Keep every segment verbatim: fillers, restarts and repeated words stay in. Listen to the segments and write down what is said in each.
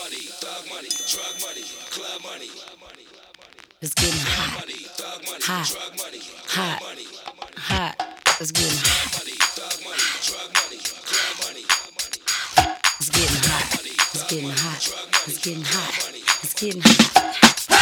money, thug money, drug money, club money. It's getting hot, hot, hot, hot. It's getting hot. It's getting hot. It's getting hot. It's getting hot. It's getting hot.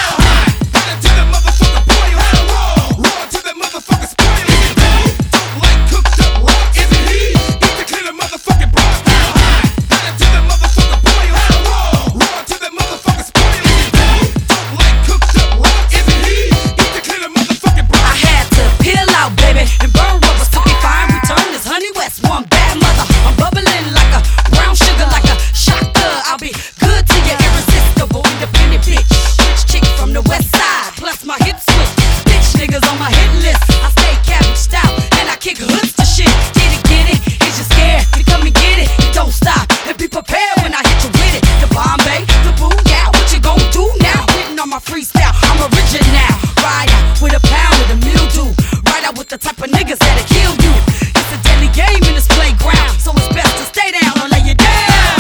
Hell to the motherfucker, boy, you had a roll. Roll to the motherfucker, spoil it. Don't like cooked up raw, isn't he? Eat the clean the motherfucking broth. Hell to the motherfucker, boy, you had a roll. Roll to the motherfucker, spoil it. Don't like cooked up raw, isn't he? Eat the clean the motherfucking broth. I had to peel out, baby, and burn rubber so we find return this Honey West, one bad mother. I'm bubbling like a brown sugar, like a shotgun. I'll be good to you, irresistible, independent bitch. Rich chick from the west side, plus my hip switch. Bitch niggas on my hit list. I stay cabbaged out, and I kick hoods to shit. Get it, get it, is you scared? You come and get it, you don't stop. And be prepared when I hit you with it. The Bombay, the boo, yeah, what you gon' do now? Hitting on my freestyle, I'm original now. Ride out with a pound of the mildew. Ride out with the type of niggas that'll kill you. It's a deadly game in this playground, so it's best to stay down or lay you down.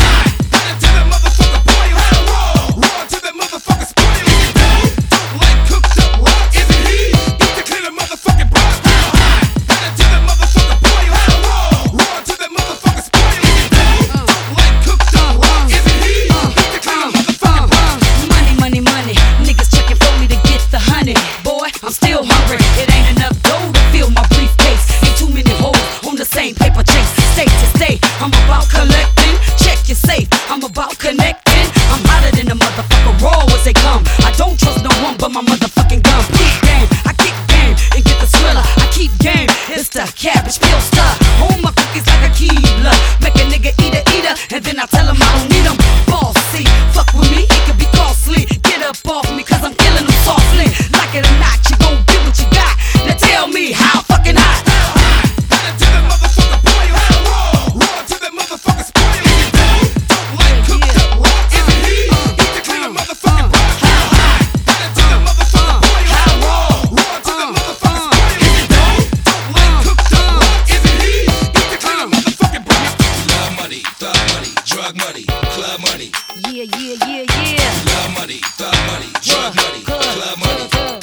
Hell to the motherfucker, boy, you had a roll. Roll to the motherfucker, spoil it. Don't like cooked up raw, isn't he? Eat the clean the motherfucking broth. Hell to the motherfucker, boy, you had a roll. Roll to the motherfucker, spoil it. Don't like cooked up raw, isn't he? Eat the clean the motherfucking broth. Money, money, money. Niggas checking for me to get the honey. Boy, I'm still hungry. It ain't enough dough to fill my briefcase. Ain't too many hoes on the same paper chase. State to state, I'm about collecting. Check your safe, I'm about connecting. I'm hotter than a motherfucker, raw as they come. I don't trust no one but my motherfucking gun. Peep game, I kick game and get the thriller. I keep game, it's the cabbage peel stuff. Hold my cookies like a Keebler. Make a nigga eat a eater, and then I tell him I don't need them. Bossy, fuck with me, it could be costly. Get up off me, cause I'm killing them softly. Like it or not, you gon' get what you got. Now tell me how fucking hot. Hell to the motherfucker, boy, you had a roll. Roll to the motherfucker, spoil it. Don't like cooked up raw, isn't he? Eat the clean the motherfucking broth. Hell to the motherfucker, boy, you had a roll. Roll to the motherfucker, spoil it. Don't like cooked up raw, isn't he? Eat the clean the motherfucking broth. Love money, thug money, drug money, club money. Yeah, yeah, yeah, yeah. Love money, thug money, drug money, Good, club money. good, good.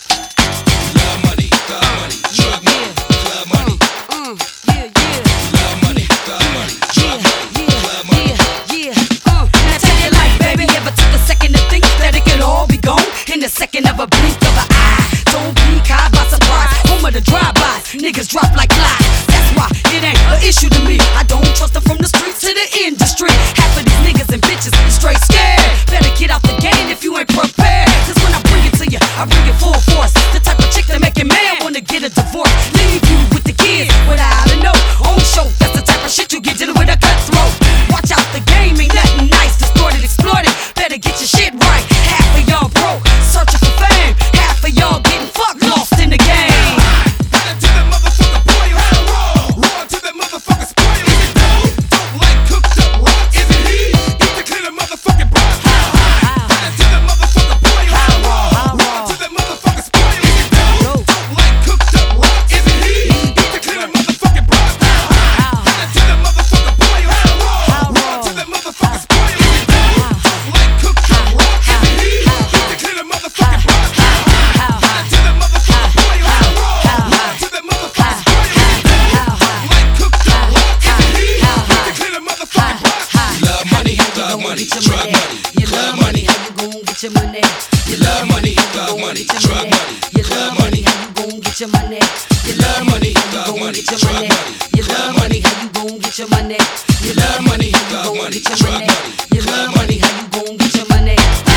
Love money, thug money, drug money, club money. Uh, yeah, yeah. Love money, thug money, drug money, club money. Yeah, yeah, uh. Now tell your life, baby, ever took a second to think that it could all be gone in the second of a blink of an eye? Don't be caught by surprise. Home of the drive-bys, niggas drop like flies. That's why it ain't an issue to me. I don't trust them from the streets to the industry. Half of these niggas and bitches straight scared. Better get out the game if you ain't prepared. Cause when I bring it to you, I bring it full force. The type of chick that make a man wanna get a divorce. Leave you with the kids without a note. On show, that's the type of shit you get dealing with a cutthroat. Watch out, the game ain't nothing nice. Distorted, exploited, better get your shit right. Half of y'all broke, searching for fame. Half of y'all getting fucked, lost in the game. Hell to the motherfucker, boy, you had a roll. Roll to the motherfucker, spoil it. Don't like cooked up raw, isn't he? Eat the clean the motherfucking broth. Hell to the motherfucker, boy, you had a roll. Roll to the motherfucker, spoil it. Don't like cooked up raw, isn't he? Eat the clean the motherfucking broth. Hell to the motherfucker, boy, you had a roll. Roll to the motherfucker, spoil it. Don't like cooked up raw, isn't he? Eat the clean the motherfucking broth. Hell to the motherfucker, boy, you had a roll. Roll to the motherfucker, spoil it. Don't like cooked up raw, isn't he? Eat the clean the motherfucking broth. Love money, thug money, drug money, You club love money. money, how you gon' get your money? You Love money, thug money, drug money, You club love money. money, how you gon' get your money? You Love money, how you thug gon' money, get your drug money? money, You club love money. money, how you gon' get your money? You Love money, how you thug gon' money, get your drug money? money, You club love money. money, how you gon' get your money?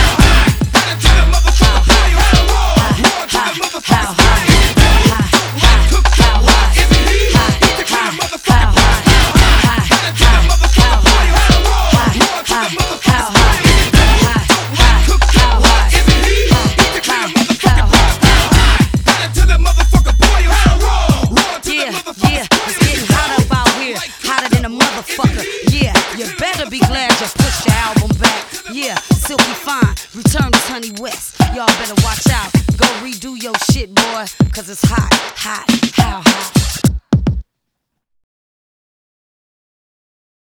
Hell to the motherfucker, boy, you had a roll. Roll to the motherfucker, spoil it. Don't like cooked up raw, isn't he? Eat the clean the motherfucking broth. Hell to the motherfucker, boy, you had a roll. Roll to the motherfucker, spoil it. Don't like cooked up raw, isn't he? Eat the clean the motherfucking broth. Hell to the motherfucker, boy, you had a roll. Roll to the Yeah, motherfucker, yeah, it's getting hot up out here, hotter than a motherfucker. Yeah, you better be glad you pushed your album back. Yeah, Silky Fine, return to Honey West. Y'all better watch out, go redo your shit, boy, cause it's hot, hot, how hot?